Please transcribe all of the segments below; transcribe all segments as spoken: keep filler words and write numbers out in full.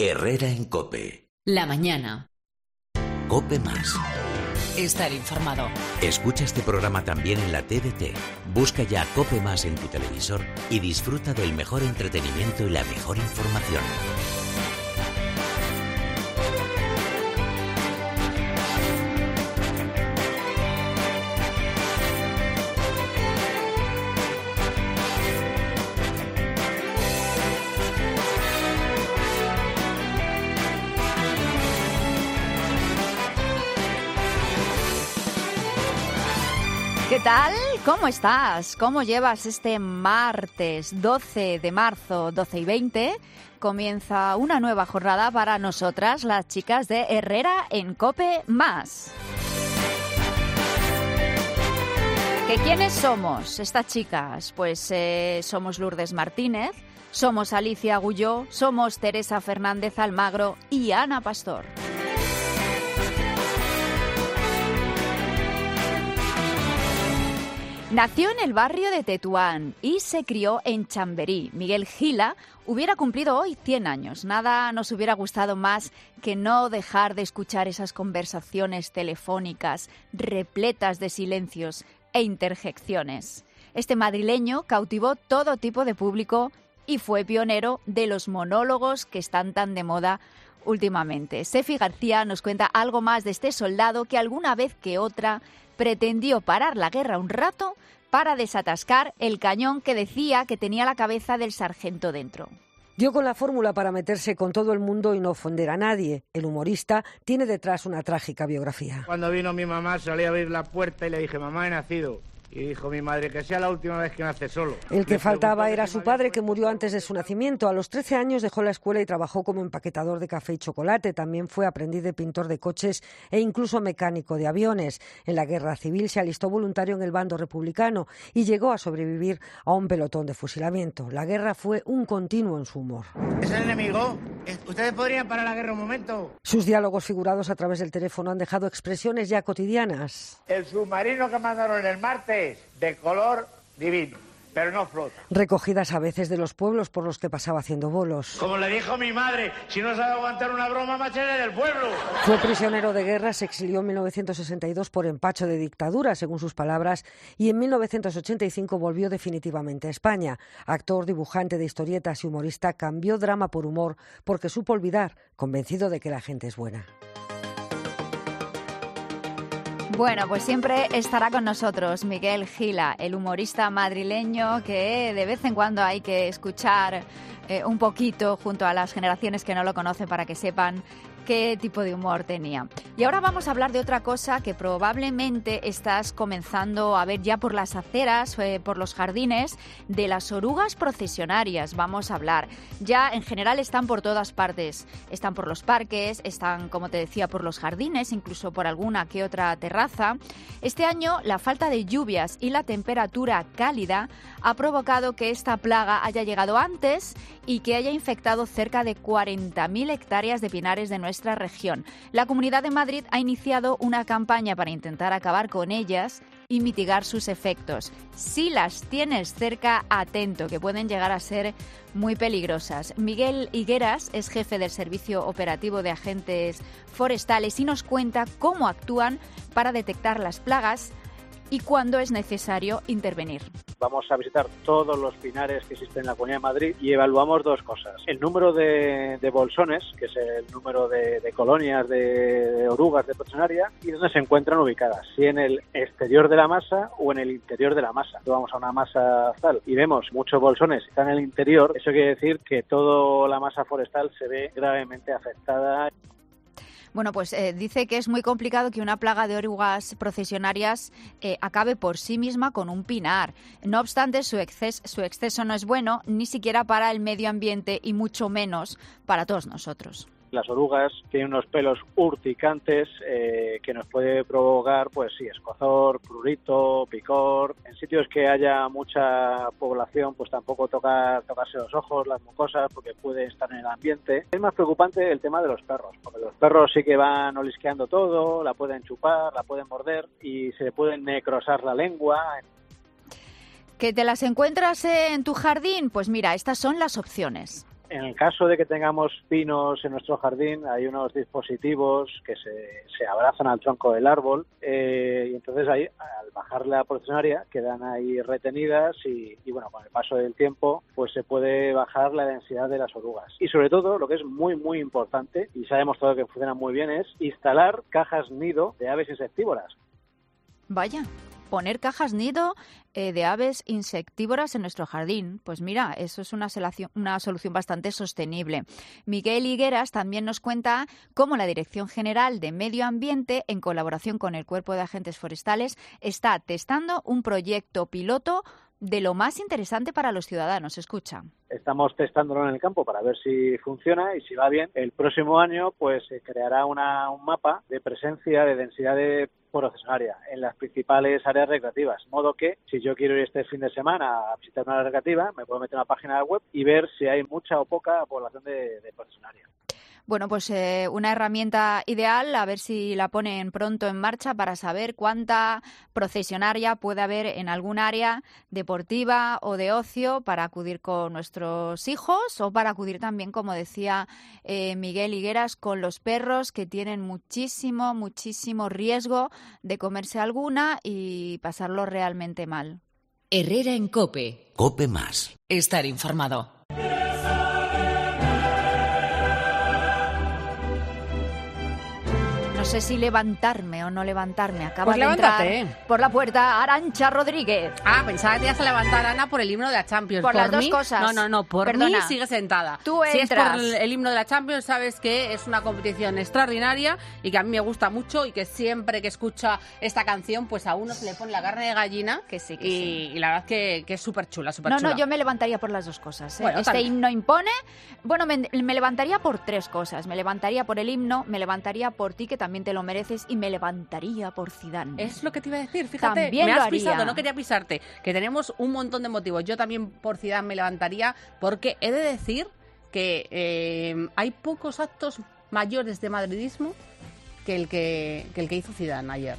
Herrera en COPE. La mañana. COPE Más. Estar informado. Escucha este programa también en la T D T. Busca ya COPE Más en tu televisor y disfruta del mejor entretenimiento y la mejor información. ¿Qué tal? ¿Cómo estás? ¿Cómo llevas este martes doce de marzo, doce y veinte? Comienza una nueva jornada para nosotras, las chicas de Herrera en COPE Más. ¿Que quiénes somos estas chicas? Pues eh, somos Lourdes Martínez, somos Alicia Agulló, somos Teresa Fernández Almagro y Ana Pastor. Nació en el barrio de Tetuán y se crió en Chamberí. Miguel Gila hubiera cumplido hoy cien años. Nada nos hubiera gustado más que no dejar de escuchar esas conversaciones telefónicas repletas de silencios e interjecciones. Este madrileño cautivó todo tipo de público y fue pionero de los monólogos que están tan de moda últimamente. Sefi García nos cuenta algo más de este soldado que alguna vez que otra pretendió parar la guerra un rato para desatascar el cañón que decía que tenía la cabeza del sargento dentro. Dio con la fórmula para meterse con todo el mundo y no ofender a nadie. El humorista tiene detrás una trágica biografía. Cuando vino mi mamá salí a abrir la puerta y le dije, mamá, he nacido. Y dijo mi madre que sea la última vez que nace solo. El que faltaba era su padre, que murió antes de su nacimiento. A los trece años dejó la escuela y trabajó como empaquetador de café y chocolate. También fue aprendiz de pintor de coches e incluso mecánico de aviones. En la guerra civil se alistó voluntario en el bando republicano y llegó a sobrevivir a un pelotón de fusilamiento. La guerra fue un continuo en su humor. ¿Es el enemigo? ¿Ustedes podrían parar la guerra un momento? Sus diálogos figurados a través del teléfono han dejado expresiones ya cotidianas. El submarino que mandaron el martes, de color divino, pero no flota. Recogidas a veces de los pueblos por los que pasaba haciendo bolos. Como le dijo mi madre, si no sabe aguantar una broma, machete del pueblo. Fue prisionero de guerra, se exilió en mil novecientos sesenta y dos por empacho de dictadura, según sus palabras, y en mil novecientos ochenta y cinco volvió definitivamente a España. Actor, dibujante de historietas y humorista, cambió drama por humor porque supo olvidar, convencido de que la gente es buena. Bueno, pues siempre estará con nosotros Miguel Gila, el humorista madrileño que de vez en cuando hay que escuchar eh, un poquito junto a las generaciones que no lo conocen para que sepan qué tipo de humor tenía. Y ahora vamos a hablar de otra cosa que probablemente estás comenzando a ver ya por las aceras, eh, por los jardines, de las orugas procesionarias. Vamos a hablar. Ya en general están por todas partes. Están por los parques, están, como te decía, por los jardines, incluso por alguna que otra terraza. Este año la falta de lluvias y la temperatura cálida ha provocado que esta plaga haya llegado antes y que haya infectado cerca de cuarenta mil hectáreas de pinares de nuestra nuestra región. La Comunidad de Madrid ha iniciado una campaña para intentar acabar con ellas y mitigar sus efectos. Si las tienes cerca, atento, que pueden llegar a ser muy peligrosas. Miguel Higueras es jefe del Servicio Operativo de Agentes Forestales y nos cuenta cómo actúan para detectar las plagas y cuándo es necesario intervenir. Vamos a visitar todos los pinares que existen en la Comunidad de Madrid y evaluamos dos cosas. El número de, de bolsones, que es el número de, de colonias de, de orugas de procesionaria, y dónde se encuentran ubicadas, si en el exterior de la masa o en el interior de la masa. Vamos a una masa tal y vemos muchos bolsones que están en el interior, eso quiere decir que toda la masa forestal se ve gravemente afectada. Bueno, pues eh, dice que es muy complicado que una plaga de orugas procesionarias eh, acabe por sí misma con un pinar. No obstante, su exceso, su exceso no es bueno ni siquiera para el medio ambiente y mucho menos para todos nosotros. Las orugas tienen unos pelos urticantes eh, que nos puede provocar, pues sí, escozor, prurito, picor. En sitios que haya mucha población, pues tampoco tocar, tocarse los ojos, las mucosas, porque puede estar en el ambiente. Es más preocupante el tema de los perros, porque los perros sí que van olisqueando todo, la pueden chupar, la pueden morder y se le puede necrosar la lengua. ¿Que te las encuentras en tu jardín? Pues mira, estas son las opciones. En el caso de que tengamos pinos en nuestro jardín, hay unos dispositivos que se, se abrazan al tronco del árbol eh, y entonces ahí, al bajar la porcionaria, quedan ahí retenidas y, y bueno, con el paso del tiempo pues se puede bajar la densidad de las orugas. Y sobre todo, lo que es muy muy importante y se ha demostrado que funciona muy bien, es instalar cajas nido de aves insectívoras. Vaya, poner cajas nido eh, de aves insectívoras en nuestro jardín. Pues mira, eso es una, solución, una solución bastante sostenible. Miguel Higueras también nos cuenta cómo la Dirección General de Medio Ambiente, en colaboración con el Cuerpo de Agentes Forestales, está testando un proyecto piloto de lo más interesante para los ciudadanos. Escucha. Estamos testándolo en el campo para ver si funciona y si va bien. El próximo año pues se creará una, un mapa de presencia de densidad de porcionaria en las principales áreas recreativas. De modo que si yo quiero ir este fin de semana a visitar una área recreativa, me puedo meter en una página web y ver si hay mucha o poca población de, de porcionaria. Bueno, pues eh, una herramienta ideal, a ver si la ponen pronto en marcha para saber cuánta procesionaria puede haber en algún área deportiva o de ocio para acudir con nuestros hijos o para acudir también, como decía eh, Miguel Higueras, con los perros que tienen muchísimo, muchísimo riesgo de comerse alguna y pasarlo realmente mal. Herrera en COPE. COPE más. Estar informado. No sé si levantarme o no levantarme. Acaba Pues de levántate. entrar por la puerta Arantxa Rodríguez. Ah, pensaba que te ibas a levantar, Ana, por el himno de la Champions. Por, por las mí, dos cosas. No, no, no, por Perdona. mí sigue sentada. Tú si entras. es por el himno de la Champions, sabes que es una competición extraordinaria y que a mí me gusta mucho y que siempre que escucha esta canción, pues a uno se le pone la carne de gallina. Que sí, que y, sí. y la verdad que, que es súper chula, súper No, chula. no, yo me levantaría por las dos cosas. ¿eh? Bueno, este también. himno impone. Bueno, me, me levantaría por tres cosas. Me levantaría por el himno, me levantaría por ti, que también te lo mereces, y me levantaría por Zidane. Es lo que te iba a decir, fíjate, También me lo has haría. pisado, no quería pisarte, que tenemos un montón de motivos. Yo también por Zidane me levantaría, porque he de decir que eh, hay pocos actos mayores de madridismo que el que, que el que hizo Zidane ayer.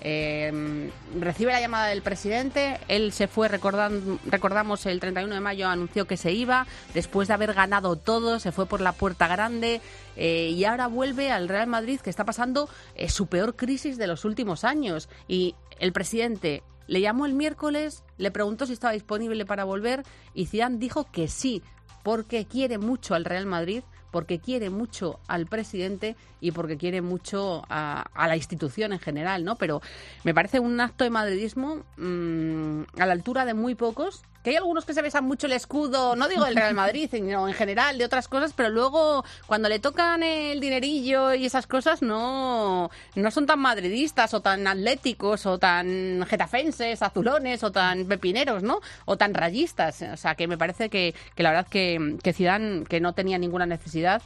Eh, recibe la llamada del presidente, él se fue, recordando, recordamos el treinta y uno de mayo anunció que se iba, después de haber ganado todo, se fue por la puerta grande eh, y ahora vuelve al Real Madrid, que está pasando eh, su peor crisis de los últimos años, y el presidente le llamó el miércoles, le preguntó si estaba disponible para volver y Zidane dijo que sí, porque quiere mucho al Real Madrid, porque quiere mucho al presidente y porque quiere mucho a, a la institución en general, ¿no? Pero me parece un acto de madridismo mmm, a la altura de muy pocos, que hay algunos que se besan mucho el escudo, no digo del Real Madrid, sino en general de otras cosas, pero luego cuando le tocan el dinerillo y esas cosas no, no son tan madridistas o tan atléticos o tan getafenses, azulones o tan pepineros, ¿no? O tan rayistas. O sea, que me parece que, que la verdad que, que Zidane, que no tenía ninguna necesidad,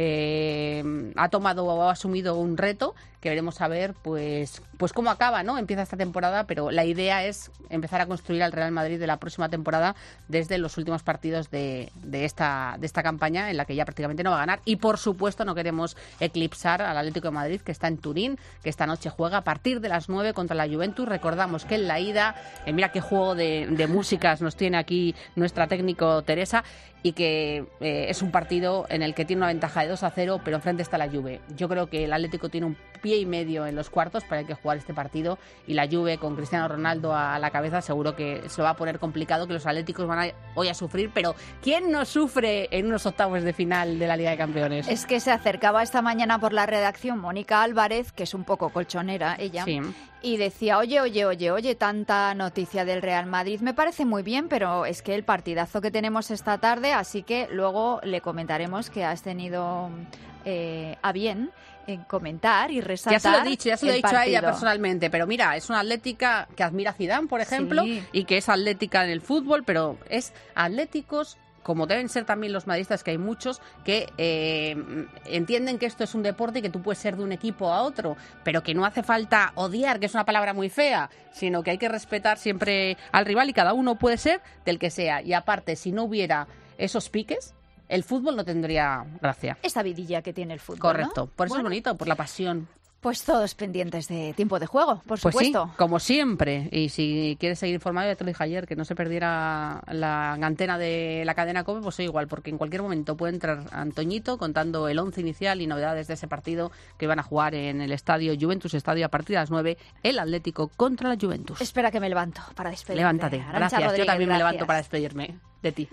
eh, ha tomado o ha asumido un reto que veremos a ver pues, pues cómo acaba, ¿no? Empieza esta temporada, pero la idea es empezar a construir al Real Madrid de la próxima temporada desde los últimos partidos de, de, esta, de esta campaña, en la que ya prácticamente no va a ganar. Y por supuesto no queremos eclipsar al Atlético de Madrid, que está en Turín, que esta noche juega a partir de las nueve contra la Juventus. Recordamos que en la ida, eh, mira qué juego de, de músicas nos tiene aquí nuestra técnico Teresa, y que eh, es un partido en el que tiene una ventaja de dos a cero, pero enfrente está la Juve. Yo creo que el Atlético tiene un pie y medio en los cuartos para el que jugar este partido, y la Juve con Cristiano Ronaldo a la cabeza seguro que se lo va a poner complicado, que los atléticos van a, hoy a sufrir, pero ¿quién no sufre en unos octavos de final de la Liga de Campeones? Es que se acercaba esta mañana por la redacción Mónica Álvarez, que es un poco colchonera ella, sí. Y decía, oye, oye, oye, oye, tanta noticia del Real Madrid, me parece muy bien, pero es que el partidazo que tenemos esta tarde, así que luego le comentaremos que has tenido eh, a bien en comentar y resaltar. Ya se lo he dicho, ya se lo he dicho partido. a ella personalmente, pero mira, es una atlética que admira a Zidane, por ejemplo, Sí. y que es atlética en el fútbol, pero es atléticos, como deben ser también los madridistas, que hay muchos, que eh, entienden que esto es un deporte y que tú puedes ser de un equipo a otro, pero que no hace falta odiar, que es una palabra muy fea, sino que hay que respetar siempre al rival y cada uno puede ser del que sea. Y aparte, si no hubiera esos piques, el fútbol no tendría gracia. Esta vidilla que tiene el fútbol, Correcto, ¿no? por eso Bueno. es bonito, por la pasión. Pues todos pendientes de tiempo de juego, por Pues supuesto. sí, como siempre. Y si quieres seguir informado, ya te lo dije ayer, que no se perdiera la antena de la cadena COPE, pues soy igual, porque en cualquier momento puede entrar Antoñito contando el once inicial y novedades de ese partido que van a jugar en el estadio Juventus Estadio a partir de las nueve, el Atlético contra la Juventus. Espera que me levanto para despedirme. Levántate. Arantxa Gracias. Rodríguez, Yo también gracias. me levanto para despedirme de ti.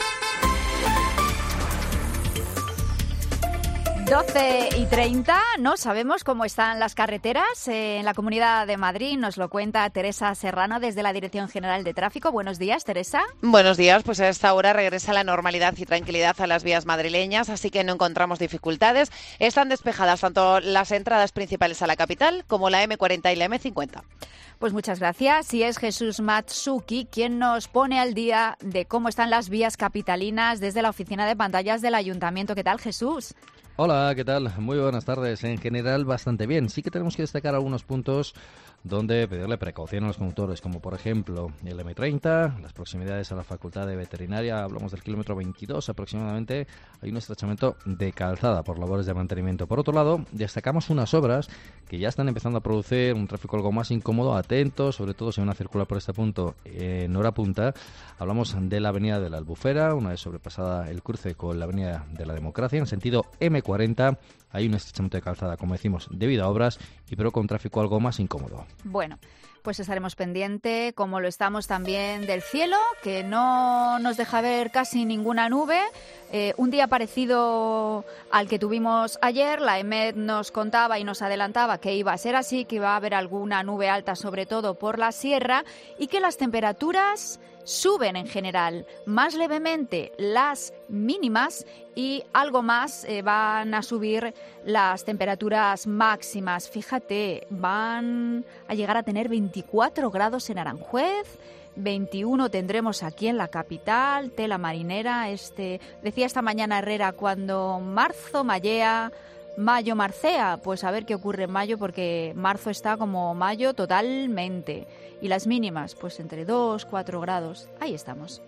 doce y treinta, no sabemos cómo están las carreteras en la Comunidad de Madrid. Nos lo cuenta Teresa Serrano desde la Dirección General de Tráfico. Buenos días, Teresa. Buenos días, pues a esta hora regresa la normalidad y tranquilidad a las vías madrileñas, así que no encontramos dificultades. Están despejadas tanto las entradas principales a la capital como la eme cuarenta y la eme cincuenta. Pues muchas gracias. Y es Jesús Matsuki quien nos pone al día de cómo están las vías capitalinas desde la oficina de pantallas del Ayuntamiento. ¿Qué tal, Jesús? Hola, ¿qué tal? Muy buenas tardes. En general, bastante bien. Sí que tenemos que destacar algunos puntos donde pedirle precaución a los conductores, como por ejemplo el eme treinta, las proximidades a la Facultad de Veterinaria, hablamos del kilómetro veintidós aproximadamente, hay un estrechamiento de calzada por labores de mantenimiento. Por otro lado, destacamos unas obras que ya están empezando a producir un tráfico algo más incómodo, atentos, sobre todo si van a circular por este punto en hora punta. Hablamos de la avenida de la Albufera, una vez sobrepasada el cruce con la avenida de la Democracia, en sentido eme cuarenta, hay un estrechamiento de calzada, como decimos, debido a obras, y pero con tráfico algo más incómodo. Bueno, pues estaremos pendiente, como lo estamos también del cielo, que no nos deja ver casi ninguna nube. Eh, un día parecido al que tuvimos ayer, la EMET nos contaba y nos adelantaba que iba a ser así, que iba a haber alguna nube alta, sobre todo por la sierra, y que las temperaturas suben en general, más levemente las mínimas y algo más eh, van a subir las temperaturas máximas. Fíjate, van a llegar a tener veinticuatro grados en Aranjuez, veintiuno tendremos aquí en la capital, tela marinera. Este, decía esta mañana Herrera, cuando marzo mallea, mayo marcea. Pues a ver qué ocurre en mayo, porque marzo está como mayo totalmente. Y las mínimas, pues entre dos, cuatro grados. Ahí estamos.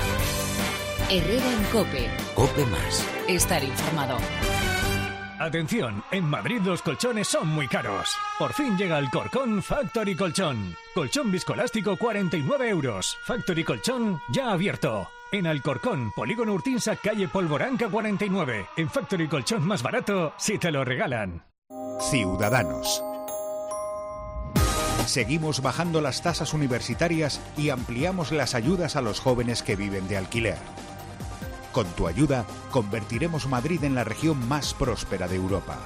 Herrera en COPE. COPE más. Estar informado. Atención, en Madrid los colchones son muy caros. Por fin llega el Corcón Factory Colchón. Colchón viscoelástico cuarenta y nueve euros. Factory Colchón ya abierto. En Alcorcón, Polígono Urtinsa, calle Polvoranca cuarenta y nueve. En Factory Colchón más barato, si te lo regalan. Ciudadanos. Seguimos bajando las tasas universitarias y ampliamos las ayudas a los jóvenes que viven de alquiler. Con tu ayuda, convertiremos Madrid en la región más próspera de Europa.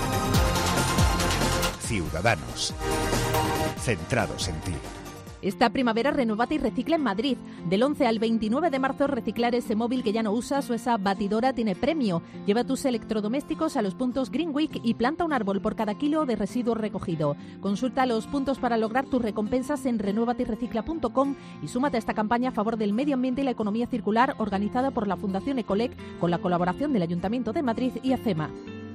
Ciudadanos. Centrados en ti. Esta primavera renovate y recicla en Madrid. Del once al veintinueve de marzo, reciclar ese móvil que ya no usas o esa batidora tiene premio. Lleva tus electrodomésticos a los puntos Green Week y planta un árbol por cada kilo de residuo recogido. Consulta los puntos para lograr tus recompensas en renuevate y recicla punto com y súmate a esta campaña a favor del medio ambiente y la economía circular organizada por la Fundación Ecolec con la colaboración del Ayuntamiento de Madrid y ACEMA.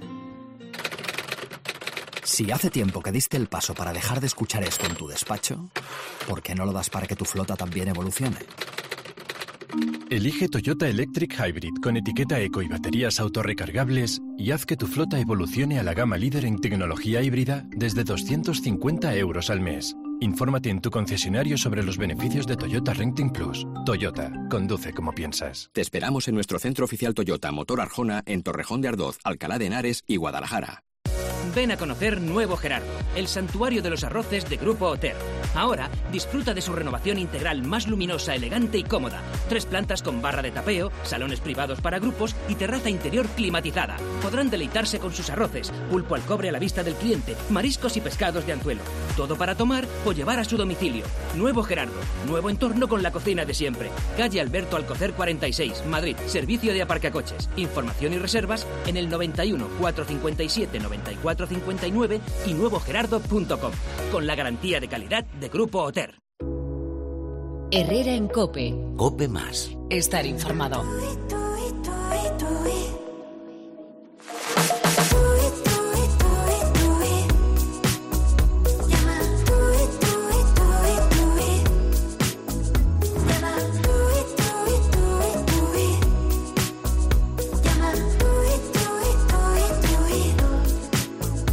Si hace tiempo que diste el paso para dejar de escuchar esto en tu despacho, ¿por qué no lo das para que tu flota también evolucione? Elige Toyota Electric Hybrid con etiqueta eco y baterías autorrecargables y haz que tu flota evolucione a la gama líder en tecnología híbrida desde doscientos cincuenta euros al mes. Infórmate en tu concesionario sobre los beneficios de Toyota Renting Plus. Toyota, conduce como piensas. Te esperamos en nuestro centro oficial Toyota Motor Arjona en Torrejón de Ardoz, Alcalá de Henares y Guadalajara. Ven a conocer Nuevo Gerardo, el santuario de los arroces de Grupo Oter. Ahora disfruta de su renovación integral más luminosa, elegante y cómoda. Tres plantas con barra de tapeo, salones privados para grupos y terraza interior climatizada. Podrán deleitarse con sus arroces, pulpo al cobre a la vista del cliente, mariscos y pescados de anzuelo. Todo para tomar o llevar a su domicilio. Nuevo Gerardo, nuevo entorno con la cocina de siempre. Calle Alberto Alcocer cuarenta y seis, Madrid. Servicio de aparcacoches. Información y reservas en el noventa y uno, cuatrocientos cincuenta y siete, noventa y cuatro cincuenta y nueve y nuevo gerardo punto com, con la garantía de calidad de Grupo Oter. Herrera en COPE. COPE más. Estar informado.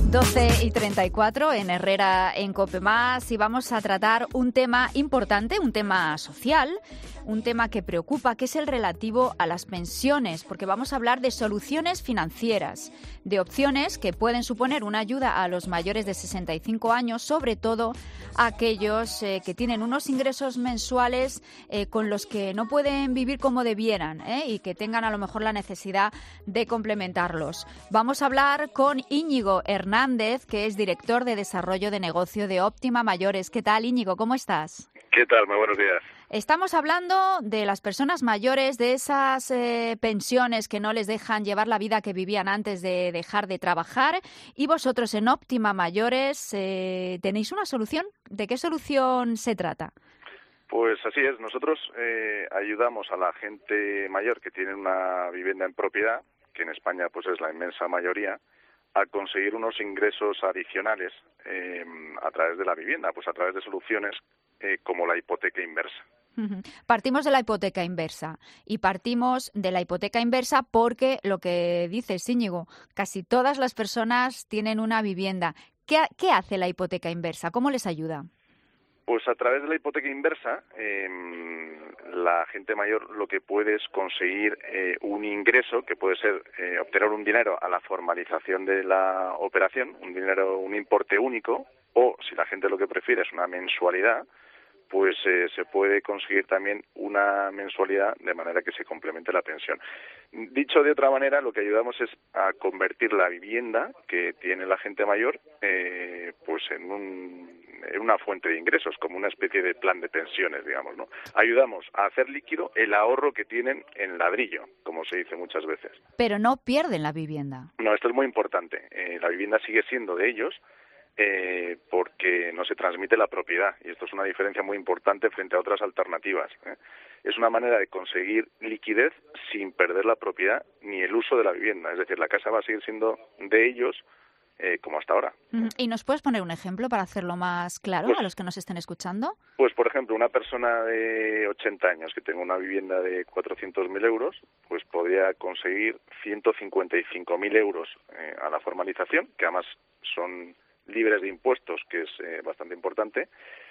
doce y treinta y cuatro en Herrera en COPE Más, y vamos a tratar un tema importante, un tema social, un tema que preocupa, que es el relativo a las pensiones, porque vamos a hablar de soluciones financieras, de opciones que pueden suponer una ayuda a los mayores de sesenta y cinco años, sobre todo aquellos eh, que tienen unos ingresos mensuales eh, con los que no pueden vivir como debieran eh, y que tengan a lo mejor la necesidad de complementarlos. Vamos a hablar con Íñigo Hernández, que es director de Desarrollo de Negocio de Óptima Mayores. ¿Qué tal, Íñigo? ¿Cómo estás? ¿Qué tal? Muy buenos días. Estamos hablando de las personas mayores, de esas eh, pensiones que no les dejan llevar la vida que vivían antes de dejar de trabajar, y vosotros en Óptima Mayores eh, tenéis una solución. ¿De qué solución se trata? Pues así es, nosotros eh, ayudamos a la gente mayor que tiene una vivienda en propiedad, que en España pues es la inmensa mayoría, a conseguir unos ingresos adicionales eh, a través de la vivienda, pues a través de soluciones eh, como la hipoteca inversa. Partimos de la hipoteca inversa y partimos de la hipoteca inversa porque lo que dices, Íñigo, casi todas las personas tienen una vivienda. ¿Qué, qué hace la hipoteca inversa? ¿Cómo les ayuda? Pues a través de la hipoteca inversa, eh, la gente mayor lo que puede es conseguir eh, un ingreso, que puede ser eh, obtener un dinero a la formalización de la operación, un dinero, un importe único, o si la gente lo que prefiere es una mensualidad, pues eh, se puede conseguir también una mensualidad de manera que se complemente la pensión. Dicho de otra manera, lo que ayudamos es a convertir la vivienda que tiene la gente mayor eh, pues en, un, en una fuente de ingresos, como una especie de plan de pensiones, digamos, ¿no? Ayudamos a hacer líquido el ahorro que tienen en ladrillo, como se dice muchas veces. Pero no pierden la vivienda. No, esto es muy importante. Eh, la vivienda sigue siendo de ellos, Eh, porque no se transmite la propiedad, y esto es una diferencia muy importante frente a otras alternativas. ¿eh? Es una manera de conseguir liquidez sin perder la propiedad ni el uso de la vivienda, es decir, la casa va a seguir siendo de ellos eh, como hasta ahora. ¿Y nos puedes poner un ejemplo para hacerlo más claro pues, a los que nos estén escuchando? Pues, por ejemplo, una persona de ochenta años que tenga una vivienda de cuatrocientos mil euros, pues podría conseguir ciento cincuenta y cinco mil euros eh, a la formalización, que además son libres de impuestos, que es eh, bastante importante,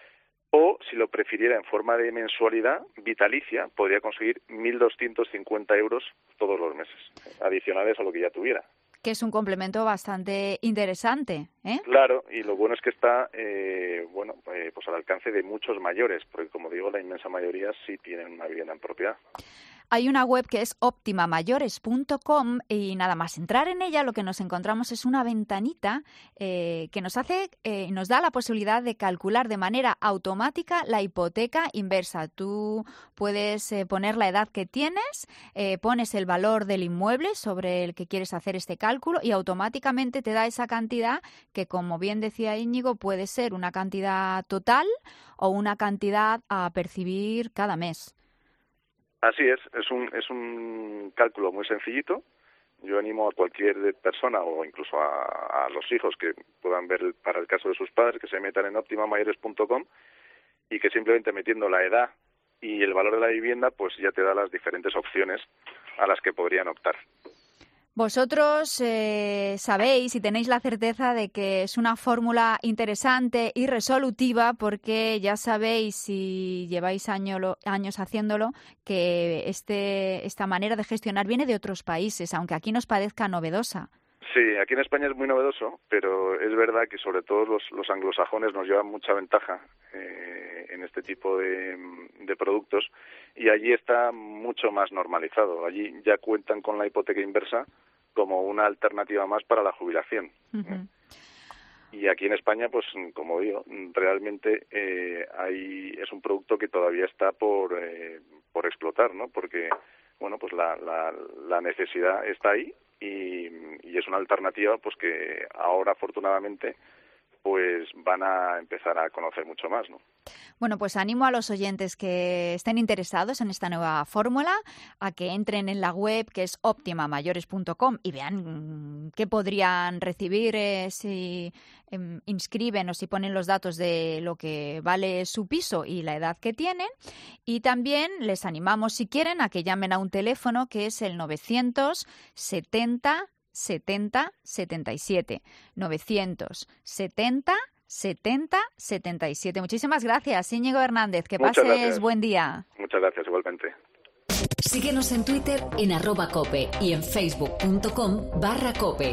o si lo prefiriera en forma de mensualidad vitalicia, podría conseguir mil doscientos cincuenta euros todos los meses, adicionales a lo que ya tuviera. Que es un complemento bastante interesante, ¿eh? Claro, y lo bueno es que está eh, bueno, eh, pues al alcance de muchos mayores, porque como digo, la inmensa mayoría sí tienen una vivienda en propiedad. Hay una web que es optima mayores punto com y nada más entrar en ella lo que nos encontramos es una ventanita eh, que nos hace, eh, nos da la posibilidad de calcular de manera automática la hipoteca inversa. Tú puedes eh, poner la edad que tienes, eh, pones el valor del inmueble sobre el que quieres hacer este cálculo y automáticamente te da esa cantidad que, como bien decía Íñigo, puede ser una cantidad total o una cantidad a percibir cada mes. Así es, es un es un cálculo muy sencillito. Yo animo a cualquier persona o incluso a, a los hijos que puedan ver para el caso de sus padres que se metan en optima mayores punto com y que simplemente metiendo la edad y el valor de la vivienda pues ya te da las diferentes opciones a las que podrían optar. Vosotros eh, sabéis y tenéis la certeza de que es una fórmula interesante y resolutiva porque ya sabéis, si lleváis año lo, años haciéndolo, que este, esta manera de gestionar viene de otros países, aunque aquí nos parezca novedosa. Sí, aquí en España es muy novedoso, pero es verdad que sobre todo los, los anglosajones nos llevan mucha ventaja eh, en este tipo de, de productos y allí está mucho más normalizado. Allí ya cuentan con la hipoteca inversa como una alternativa más para la jubilación. Uh-huh. Y aquí en España, pues como digo, realmente eh, hay es un producto que todavía está por eh, por explotar, ¿no? Porque bueno, pues la, la, la necesidad está ahí y, y es una alternativa, pues que ahora afortunadamente pues van a empezar a conocer mucho más, ¿no? Bueno, pues animo a los oyentes que estén interesados en esta nueva fórmula a que entren en la web que es optima mayores punto com y vean qué podrían recibir eh, si eh, inscriben o si ponen los datos de lo que vale su piso y la edad que tienen. Y también les animamos, si quieren, a que llamen a un teléfono que es el novecientos setenta setenta setenta y siete. novecientos setenta setenta setenta y siete. Muchísimas gracias, Íñigo Hernández. Que Muchas pases gracias. buen día. Muchas gracias, igualmente. Síguenos en Twitter en arroba cope y en facebook.com barra cope.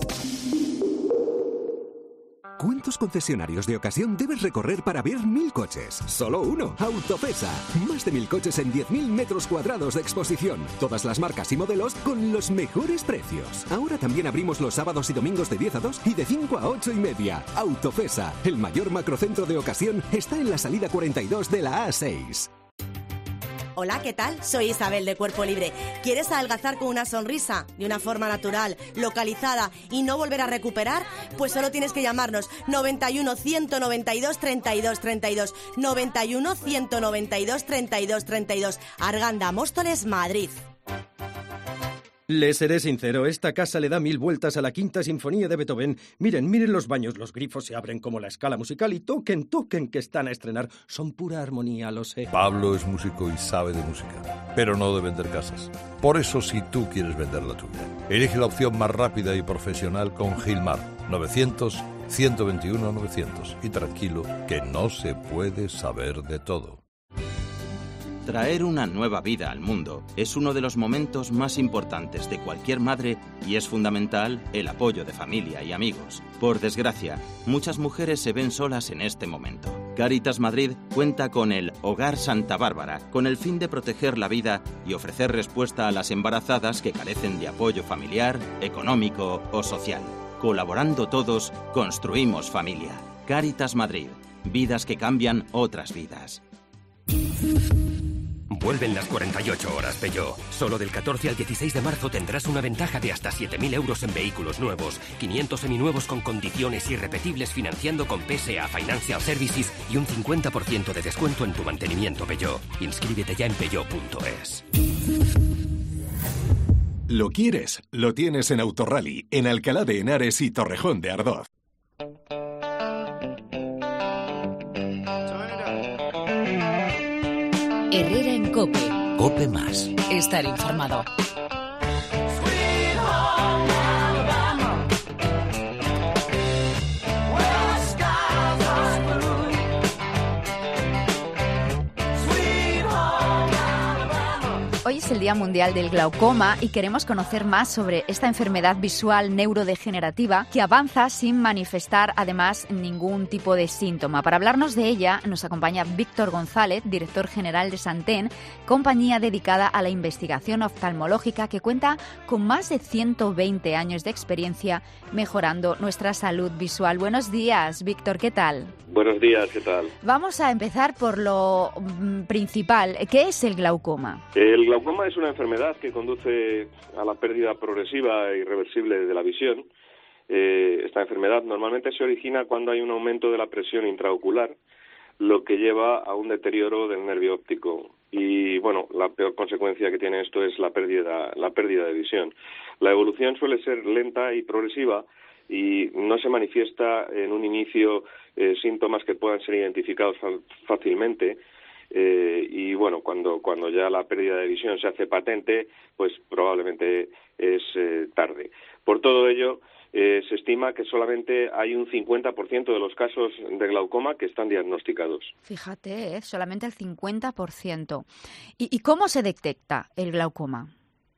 ¿Cuántos concesionarios de ocasión debes recorrer para ver mil coches? Solo uno, Autofesa. Más de mil coches en diez mil metros cuadrados de exposición. Todas las marcas y modelos con los mejores precios. Ahora también abrimos los sábados y domingos de diez a dos y de cinco a ocho y media. Autofesa, el mayor macrocentro de ocasión, está en la salida cuarenta y dos de la A seis. Hola, ¿qué tal? Soy Isabel de Cuerpo Libre. ¿Quieres adelgazar con una sonrisa, de una forma natural, localizada y no volver a recuperar? Pues solo tienes que llamarnos noventa y uno, ciento noventa y dos, treinta y dos, treinta y dos. noventa y uno, ciento noventa y dos, treinta y dos, treinta y dos. Arganda, Móstoles, Madrid. Les seré sincero, esta casa le da mil vueltas a la Quinta Sinfonía de Beethoven. Miren, miren los baños, los grifos se abren como la escala musical y toquen, toquen que están a estrenar. Son pura armonía, lo sé. Pablo es músico y sabe de música, pero no de vender casas. Por eso, si tú quieres vender la tuya, elige la opción más rápida y profesional con Gilmar. novecientos, ciento veintiuno, novecientos. Y tranquilo, que no se puede saber de todo. Traer una nueva vida al mundo es uno de los momentos más importantes de cualquier madre y es fundamental el apoyo de familia y amigos. Por desgracia, muchas mujeres se ven solas en este momento. Cáritas Madrid cuenta con el Hogar Santa Bárbara con el fin de proteger la vida y ofrecer respuesta a las embarazadas que carecen de apoyo familiar, económico o social. Colaborando todos, construimos familia. Cáritas Madrid. Vidas que cambian otras vidas. Vuelven las cuarenta y ocho horas Peugeot. Solo del catorce al dieciséis de marzo tendrás una ventaja de hasta siete mil euros en vehículos nuevos, quinientos seminuevos con condiciones irrepetibles financiando con P S A Financial Services y un cincuenta por ciento de descuento en tu mantenimiento Peugeot. Inscríbete ya en peugeot punto es. Lo quieres, lo tienes en Autorally, en Alcalá de Henares y Torrejón de Ardoz. Herrera en Cope. Cope más. Estar informado. Hoy es el Día Mundial del Glaucoma y queremos conocer más sobre esta enfermedad visual neurodegenerativa que avanza sin manifestar además ningún tipo de síntoma. Para hablarnos de ella nos acompaña Víctor González, director general de Santen, compañía dedicada a la investigación oftalmológica que cuenta con más de ciento veinte años de experiencia mejorando nuestra salud visual. Buenos días, Víctor, ¿qué tal? Buenos días, ¿qué tal? Vamos a empezar por lo mm, principal. ¿Qué es el glaucoma? El glaucoma es una enfermedad que conduce a la pérdida progresiva e irreversible de la visión. Eh, esta enfermedad normalmente se origina cuando hay un aumento de la presión intraocular, lo que lleva a un deterioro del nervio óptico. Y, bueno, la peor consecuencia que tiene esto es la pérdida, la pérdida de visión. La evolución suele ser lenta y progresiva y no se manifiesta en un inicio eh, síntomas que puedan ser identificados fácilmente. Eh, y bueno, cuando cuando ya la pérdida de visión se hace patente, pues probablemente es eh, tarde. Por todo ello, eh, se estima que solamente hay un cincuenta por ciento de los casos de glaucoma que están diagnosticados. Fíjate, ¿eh? Solamente el cincuenta por ciento. ¿Y, ¿Y cómo se detecta el glaucoma?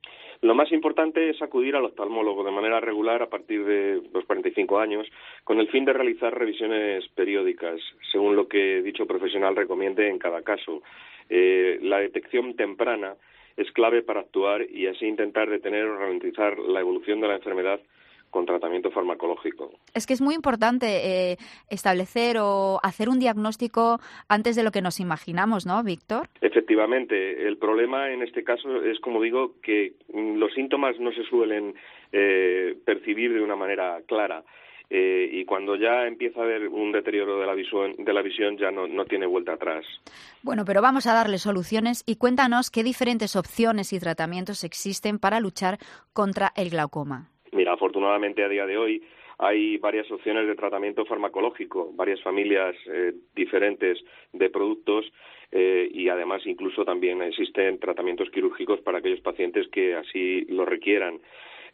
Lo más importante es acudir al oftalmólogo de manera regular a partir de los cuarenta y cinco años con el fin de realizar revisiones periódicas, según lo que dicho profesional recomiende en cada caso. Eh, la detección temprana es clave para actuar y así intentar detener o ralentizar la evolución de la enfermedad con tratamiento farmacológico. Es que es muy importante eh, establecer o hacer un diagnóstico antes de lo que nos imaginamos, ¿no, Víctor? Efectivamente. El problema en este caso es, como digo, que los síntomas no se suelen eh, percibir de una manera clara. Eh, y cuando ya empieza a haber un deterioro de la visión, de la visión ya no, no tiene vuelta atrás. Bueno, pero vamos a darle soluciones y cuéntanos qué diferentes opciones y tratamientos existen para luchar contra el glaucoma. Mira, afortunadamente a día de hoy hay varias opciones de tratamiento farmacológico, varias familias eh, diferentes de productos eh, y además incluso también existen tratamientos quirúrgicos para aquellos pacientes que así lo requieran.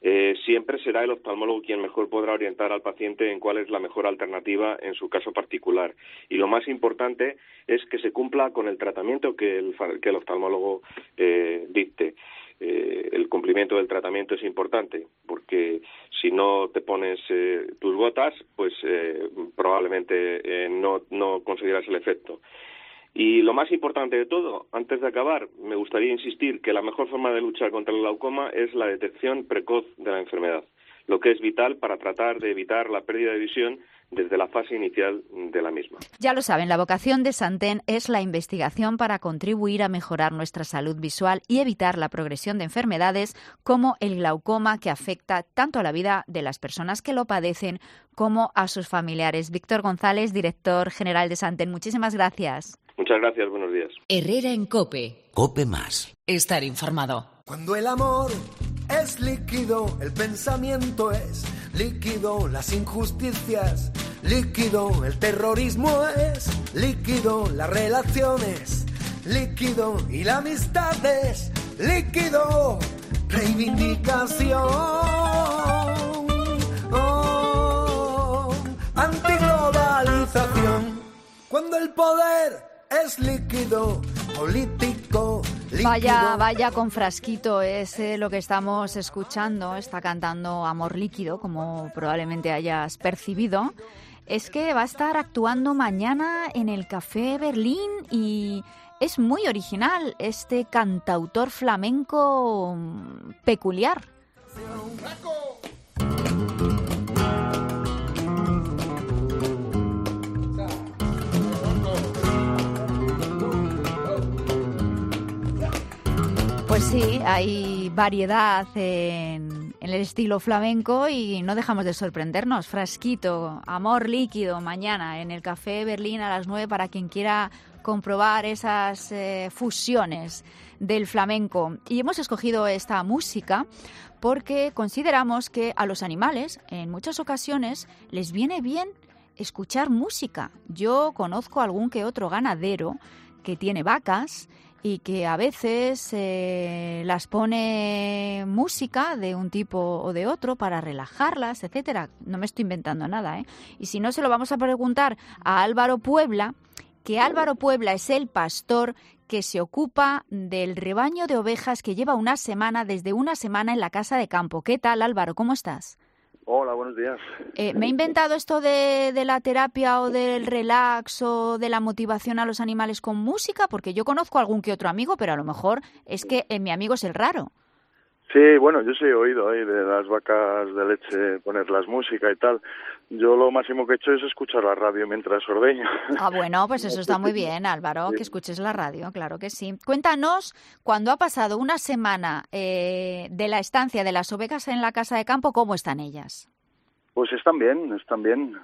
eh, siempre será el oftalmólogo quien mejor podrá orientar al paciente en cuál es la mejor alternativa en su caso particular. Y lo más importante es que se cumpla con el tratamiento que el, que el oftalmólogo eh, dicte. Eh, el cumplimiento del tratamiento es importante, porque si no te pones eh, tus gotas, pues eh, probablemente eh, no, no conseguirás el efecto. Y lo más importante de todo, antes de acabar, me gustaría insistir que la mejor forma de luchar contra el glaucoma es la detección precoz de la enfermedad, lo que es vital para tratar de evitar la pérdida de visión desde la fase inicial de la misma. Ya lo saben, la vocación de Santen es la investigación para contribuir a mejorar nuestra salud visual y evitar la progresión de enfermedades como el glaucoma, que afecta tanto a la vida de las personas que lo padecen como a sus familiares. Víctor González, director general de Santen, muchísimas gracias. Muchas gracias, buenos días. Herrera en COPE. COPE más. Estar informado. Cuando el amor es líquido, el pensamiento es líquido, las injusticias, líquido, el terrorismo es líquido, las relaciones, líquido y la amistad es líquido, reivindicación, oh, antiglobalización. Cuando el poder es líquido, político, líquido. Vaya, vaya con Frasquito, es eh, lo que estamos escuchando. Está cantando Amor Líquido, como probablemente hayas percibido. Es que va a estar actuando mañana en el Café Berlín y es muy original este cantautor flamenco peculiar. Pues sí, hay variedad en, en el estilo flamenco y no dejamos de sorprendernos. Frasquito, Amor Líquido, mañana en el Café Berlín a las nueve para quien quiera comprobar esas eh, fusiones del flamenco. Y hemos escogido esta música porque consideramos que a los animales en muchas ocasiones les viene bien escuchar música. Yo conozco algún que otro ganadero que tiene vacas y que a veces eh, las pone música de un tipo o de otro para relajarlas, etcétera. No me estoy inventando nada, ¿eh? Y si no, se lo vamos a preguntar a Álvaro Puebla, que Álvaro Puebla es el pastor que se ocupa del rebaño de ovejas que lleva una semana, desde una semana en la casa de campo. ¿Qué tal, Álvaro? ¿Cómo estás? Hola, buenos días. Eh, ¿Me he inventado esto de, de la terapia o del relax o de la motivación a los animales con música? Porque yo conozco a algún que otro amigo, pero a lo mejor es que eh, mi amigo es el raro. Sí, bueno, yo sí he oído ahí de las vacas de leche ponerlas música y tal. Yo lo máximo que he hecho es escuchar la radio mientras ordeño. Ah, bueno, pues eso está muy bien, Álvaro, sí, que escuches la radio, claro que sí. Cuéntanos, cuando ha pasado una semana eh, de la estancia de las ovejas en la casa de campo, ¿cómo están ellas? Pues están bien, están bien.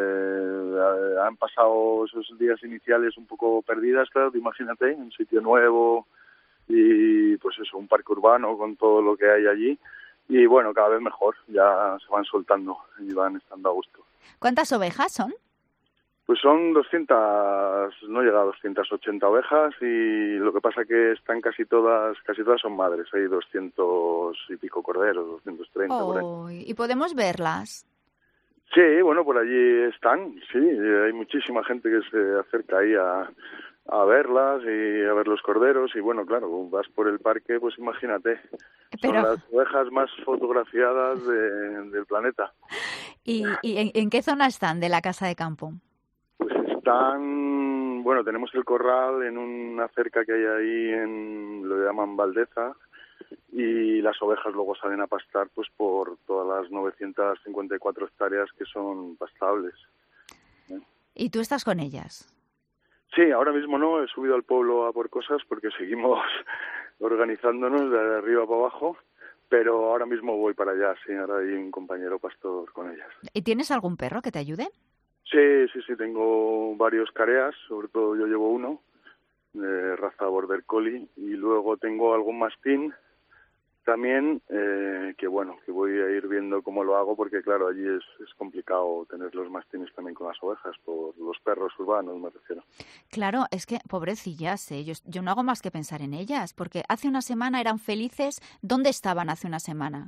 Eh, han pasado esos días iniciales un poco perdidas, claro, imagínate, en un sitio nuevo y pues eso, un parque urbano con todo lo que hay allí. Y bueno, cada vez mejor, ya se van soltando y van estando a gusto. ¿Cuántas ovejas son? Pues son doscientas, no llega a doscientas ochenta ovejas y lo que pasa que están casi todas, casi todas son madres, hay doscientos y pico corderos, doscientos treinta oh, por ahí. ¿Y podemos verlas? Sí, bueno, por allí están, sí, hay muchísima gente que se acerca ahí a, a verlas y a ver los corderos y bueno, claro, vas por el parque, pues imagínate, Pero... son las ovejas más fotografiadas de, del planeta. ¿Y, y en, en qué zona están de la casa de campo? Pues están, bueno, tenemos el corral en una cerca que hay ahí, en lo llaman Valdeza, y las ovejas luego salen a pastar pues por todas las novecientas cincuenta y cuatro hectáreas que son pastables. ¿Eh? ¿Y tú estás con ellas? Sí, ahora mismo no, he subido al pueblo a por cosas porque seguimos organizándonos de arriba para abajo, pero ahora mismo voy para allá, sí, ahora hay un compañero pastor con ellas. ¿Y tienes algún perro que te ayude? Sí, sí, sí, tengo varios careas, sobre todo yo llevo uno, de raza Border Collie, y luego tengo algún mastín también, eh, que bueno, que voy a ir viendo cómo lo hago, porque claro, allí es, es complicado tener los mastines también con las ovejas, por los perros urbanos me refiero. Claro, es que pobrecillas, ¿eh? yo, yo no hago más que pensar en ellas, porque hace una semana eran felices. ¿Dónde estaban hace una semana?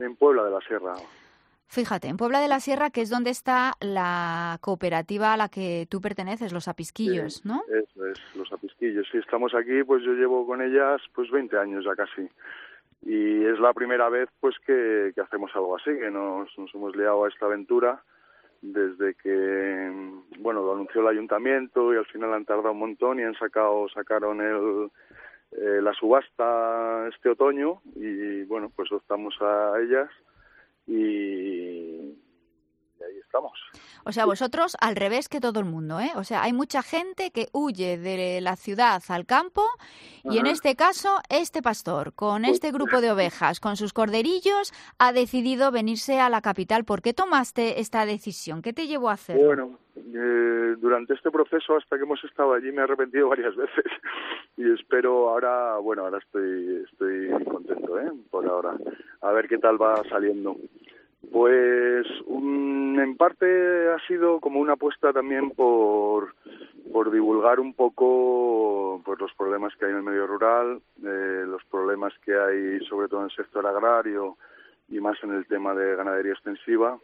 En Puebla de la Sierra. Fíjate, en Puebla de la Sierra, que es donde está la cooperativa a la que tú perteneces, los Apisquillos, sí, ¿no? Eso es, los Apisquillos. Sí, estamos aquí, pues yo llevo con ellas pues veinte años ya casi. Y es la primera vez pues que, que hacemos algo así, que nos, nos hemos liado a esta aventura desde que, bueno, lo anunció el ayuntamiento y al final han tardado un montón y han sacado, sacaron el, eh, la subasta este otoño y, bueno, pues optamos a ellas y, y ahí estamos. O sea, vosotros al revés que todo el mundo, ¿eh? O sea, hay mucha gente que huye de la ciudad al campo y en este caso este pastor con este grupo de ovejas, con sus corderillos, ha decidido venirse a la capital. ¿Por qué tomaste esta decisión? ¿Qué te llevó a hacerlo? Bueno, eh, durante este proceso, hasta que hemos estado allí, me he arrepentido varias veces y espero ahora, bueno, ahora estoy, estoy contento, ¿eh? Por ahora, a ver qué tal va saliendo. Pues un, en parte ha sido como una apuesta también por, por divulgar un poco pues, los problemas que hay en el medio rural, eh, los problemas que hay sobre todo en el sector agrario y más en el tema de ganadería extensiva.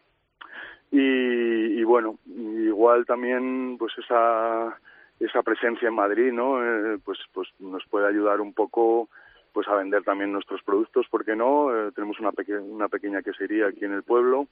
Y, y bueno, igual también pues esa, esa presencia en Madrid, ¿no? Eh, pues, pues nos puede ayudar un poco pues a vender también nuestros productos, ¿por qué no? Eh, tenemos una, peque una pequeña quesería aquí en el pueblo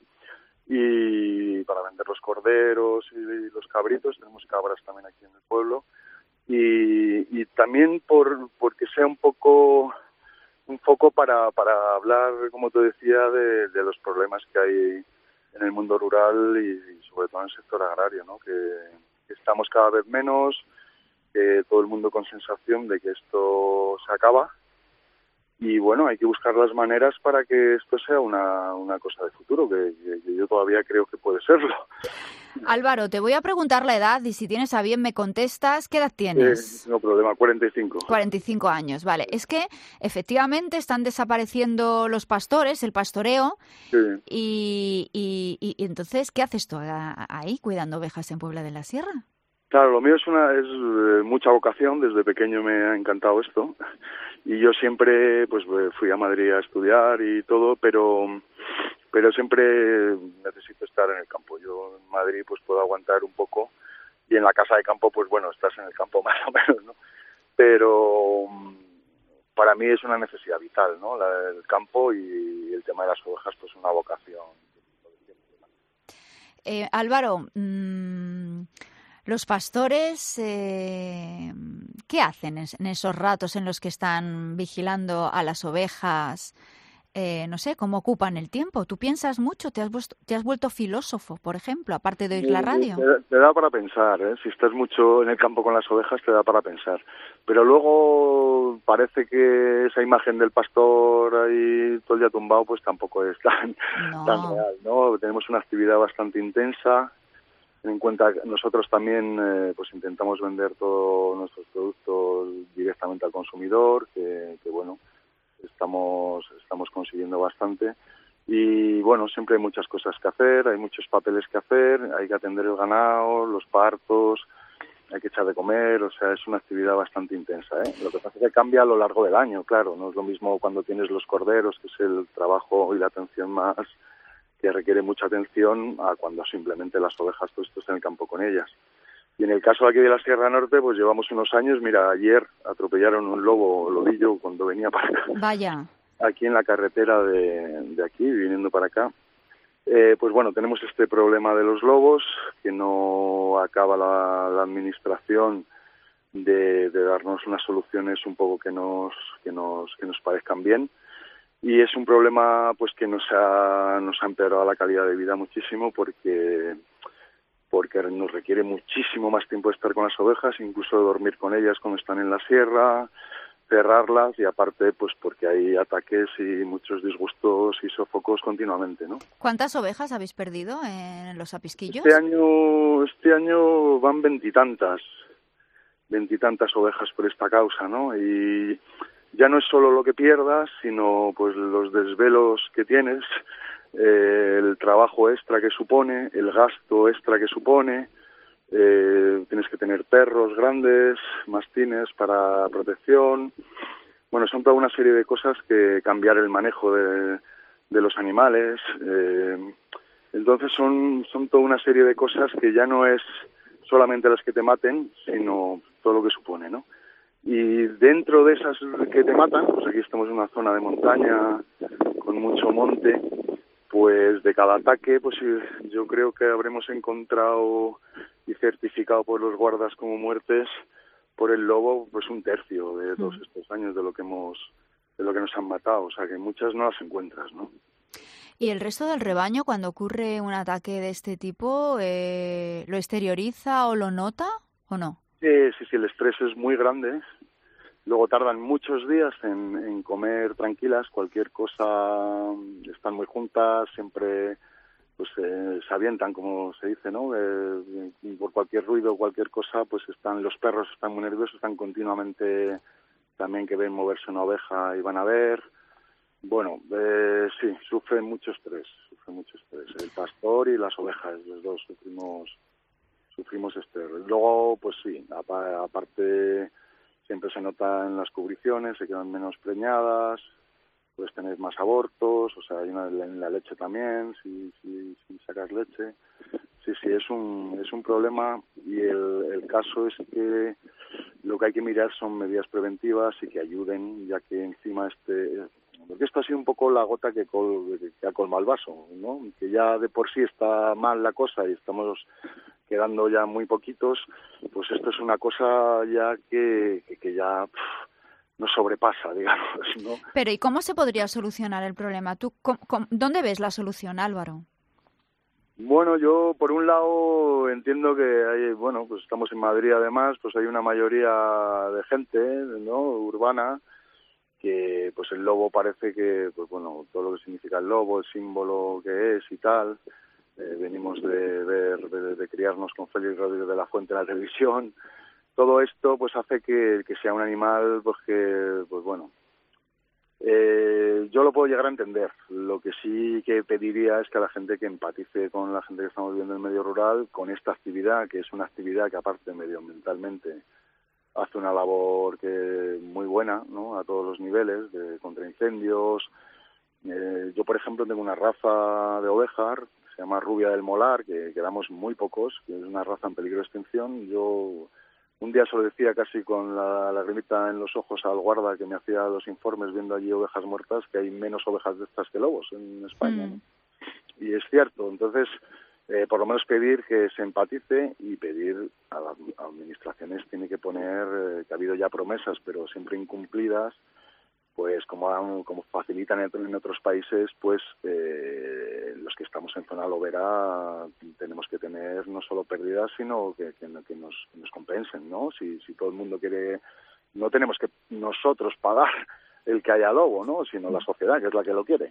y para vender los corderos y los cabritos, tenemos cabras también aquí en el pueblo y, y también por porque sea un poco un foco para, para hablar, como te decía, de, de los problemas que hay en el mundo rural y, y sobre todo en el sector agrario, ¿no? Que, que estamos cada vez menos, que todo el mundo con sensación de que esto se acaba. Y bueno, hay que buscar las maneras para que esto sea una, una cosa de futuro, que, que, que yo todavía creo que puede serlo. Álvaro, te voy a preguntar la edad y si tienes a bien me contestas. ¿Qué edad tienes? Eh, no problema, cuarenta y cinco. cuarenta y cinco años, vale. Es que efectivamente están desapareciendo los pastores, el pastoreo, sí. y, y, y, y entonces, ¿qué haces tú ahí cuidando ovejas en Puebla de la Sierra? Claro, lo mío es una es eh, mucha vocación, desde pequeño me ha encantado esto y yo siempre pues fui a Madrid a estudiar y todo, pero pero siempre necesito estar en el campo. Yo en Madrid pues puedo aguantar un poco y en la casa de campo pues bueno, estás en el campo más o menos, ¿no? Pero para mí es una necesidad vital, ¿no? La, el campo y el tema de las ovejas pues una vocación. Eh, Álvaro, mmm... los pastores, eh, ¿qué hacen en esos ratos en los que están vigilando a las ovejas? Eh, no sé, ¿cómo ocupan el tiempo? ¿Tú piensas mucho? ¿Te has, vuelto, te has vuelto filósofo, por ejemplo, aparte de oír la radio? Te, te da para pensar, ¿eh? Si estás mucho en el campo con las ovejas, te da para pensar. Pero luego parece que esa imagen del pastor ahí todo el día tumbado, pues tampoco es tan, no. tan real, ¿no? Tenemos una actividad bastante intensa. Ten en cuenta que nosotros también eh, pues intentamos vender todos nuestros productos directamente al consumidor, que, que bueno, estamos estamos consiguiendo bastante. Y bueno, siempre hay muchas cosas que hacer, hay muchos papeles que hacer, hay que atender el ganado, los partos, hay que echar de comer, o sea, es una actividad bastante intensa, ¿eh? Lo que pasa es que cambia a lo largo del año, claro, no es lo mismo cuando tienes los corderos, que es el trabajo y la atención más que requiere mucha atención, a cuando simplemente las ovejas, tú estás en el campo con ellas. Y en el caso aquí de la Sierra Norte, pues llevamos unos años, mira, ayer atropellaron un lobo lodillo cuando venía para acá. Vaya. Aquí en la carretera de, de aquí, viniendo para acá. Eh, pues bueno, tenemos este problema de los lobos, que no acaba la, la administración de, de darnos unas soluciones un poco que nos, que nos, que nos parezcan bien. Y es un problema pues que nos ha, nos ha empeorado la calidad de vida muchísimo porque, porque nos requiere muchísimo más tiempo estar con las ovejas, incluso dormir con ellas cuando están en la sierra, cerrarlas y aparte pues porque hay ataques y muchos disgustos y sofocos continuamente, ¿no? ¿Cuántas ovejas habéis perdido en los Apisquillos? Este año, este año van veintitantas, veintitantas ovejas por esta causa, ¿no? Y ya no es solo lo que pierdas, sino pues los desvelos que tienes, eh, el trabajo extra que supone, el gasto extra que supone, eh, tienes que tener perros grandes, mastines para protección. Bueno, son toda una serie de cosas que cambiar el manejo de, de los animales. Eh, entonces son, son toda una serie de cosas que ya no es solamente las que te maten, sino todo lo que supone, ¿no? Y dentro de esas que te matan, pues aquí estamos en una zona de montaña con mucho monte, pues de cada ataque, pues yo creo que habremos encontrado y certificado por los guardas como muertes por el lobo, pues un tercio de todos estos años de lo que hemos, de lo que nos han matado, o sea que muchas no las encuentras, ¿no? ¿Y el resto del rebaño, cuando ocurre un ataque de este tipo, eh, lo exterioriza o lo nota o no? Sí, sí, sí, el estrés es muy grande. Luego tardan muchos días en, en comer tranquilas, cualquier cosa, están muy juntas, siempre pues eh, se avientan, como se dice, ¿no? Eh, por cualquier ruido, cualquier cosa, pues están, los perros están muy nerviosos, están continuamente también que ven moverse una oveja y van a ver. Bueno, eh, sí, sufren mucho estrés, sufren mucho estrés. El pastor y las ovejas, los dos sufrimos, sufrimos estrés. Luego, pues sí, aparte siempre se nota en las cubriciones, se quedan menos preñadas, puedes tener más abortos, o sea, hay una en la leche también, si, si, si sacas leche. Sí, sí, es un, es un problema y el, el caso es que lo que hay que mirar son medidas preventivas y que ayuden, ya que encima este... Porque esto ha sido un poco la gota que, col, que ha colmado el vaso, ¿no? Que ya de por sí está mal la cosa y estamos quedando ya muy poquitos, pues esto es una cosa ya que, que, que ya pff, nos sobrepasa, digamos, ¿no? Pero ¿y cómo se podría solucionar el problema? ¿Tú cómo, cómo, dónde ves la solución, Álvaro? Bueno, yo por un lado entiendo que hay, bueno, pues estamos en Madrid además, pues hay una mayoría de gente, ¿no? Urbana, que pues el lobo parece que, pues bueno, todo lo que significa el lobo, el símbolo que es y tal, eh, venimos de ver, de, de criarnos con Félix Rodríguez de la Fuente en la televisión, todo esto pues hace que, que sea un animal pues que, pues bueno, eh, yo lo puedo llegar a entender. Lo que sí que pediría es que a la gente que empatice con la gente que estamos viviendo en el medio rural, con esta actividad, que es una actividad que aparte medioambientalmente hace una labor que muy buena, ¿no? A todos los niveles, de contra incendios. Eh, yo, por ejemplo, tengo una raza de ovejas, se llama Rubia del Molar, que quedamos muy pocos, que es una raza en peligro de extinción. Yo un día se lo decía casi con la lagrimita en los ojos al guarda que me hacía los informes viendo allí ovejas muertas, que hay menos ovejas de estas que lobos en España, ¿no? Y es cierto, entonces... Eh, por lo menos pedir que se empatice y pedir a las administraciones, tiene que poner eh, que ha habido ya promesas, pero siempre incumplidas, pues como, han, como facilitan en, en otros países, pues eh, los que estamos en zona lobera tenemos que tener no solo pérdidas, sino que, que, que, nos, que nos compensen, ¿no? Si, si todo el mundo quiere, no tenemos que nosotros pagar el que haya lobo, ¿no? Sino la sociedad, que es la que lo quiere.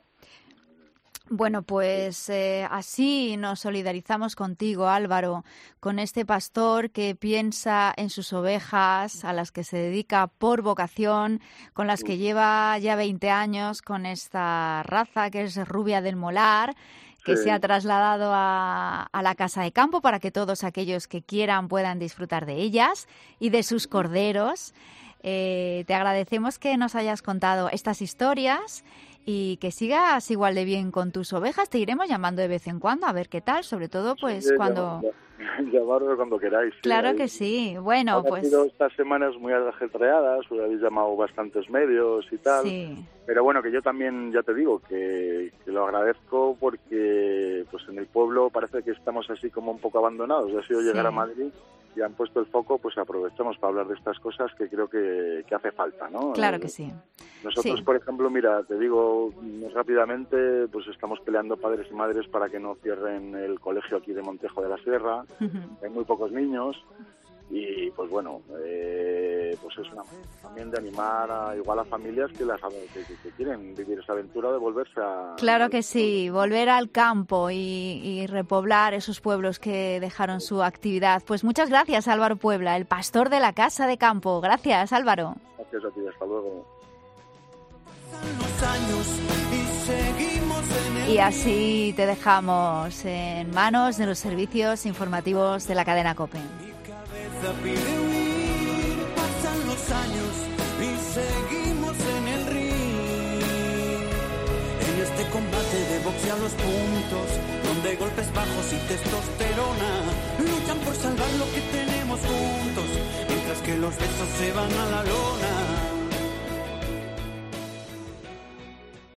Bueno, pues eh, así nos solidarizamos contigo, Álvaro, con este pastor que piensa en sus ovejas, a las que se dedica por vocación, con las que lleva ya veinte años, con esta raza que es Rubia del Molar, que sí. Se ha trasladado a, a la casa de campo para que todos aquellos que quieran puedan disfrutar de ellas y de sus corderos. Eh, te agradecemos que nos hayas contado estas historias y que sigas igual de bien con tus ovejas. Te iremos llamando de vez en cuando a ver qué tal, sobre todo pues sí, cuando... Llamarme cuando queráis. Sí, claro ahí. que sí. Bueno, Han pues... Han sido estas semanas muy ajetreadas, pues habéis llamado bastantes medios y tal. Sí. Pero bueno, que yo también, ya te digo, que, que lo agradezco porque pues en el pueblo parece que estamos así como un poco abandonados. Ya ha sido llegar sí. a Madrid y han puesto el foco, pues aprovechamos para hablar de estas cosas que creo que, que hace falta, ¿no? Claro que sí. Nosotros, sí. por ejemplo, mira, te digo rápidamente, pues estamos peleando padres y madres para que no cierren el colegio aquí de Montejo de la Sierra. Uh-huh. Hay muy pocos niños y, pues bueno, eh, pues es una también de animar a, igual a familias que, las, que, que quieren vivir esa aventura de volverse a... Claro que sí, volver al campo y, y repoblar esos pueblos que dejaron su actividad. Pues muchas gracias, Álvaro Puebla, el pastor de la Casa de Campo. Gracias, Álvaro. Gracias a ti, hasta luego. Y así te dejamos en manos de los servicios informativos de la cadena COPE. Mi cabeza pide huir, pasan los años y seguimos en el ring. En este de combate, de boxeo a los puntos, donde golpes bajos y testosterona luchan por salvar lo que tenemos juntos, mientras que los besos se van a la lona.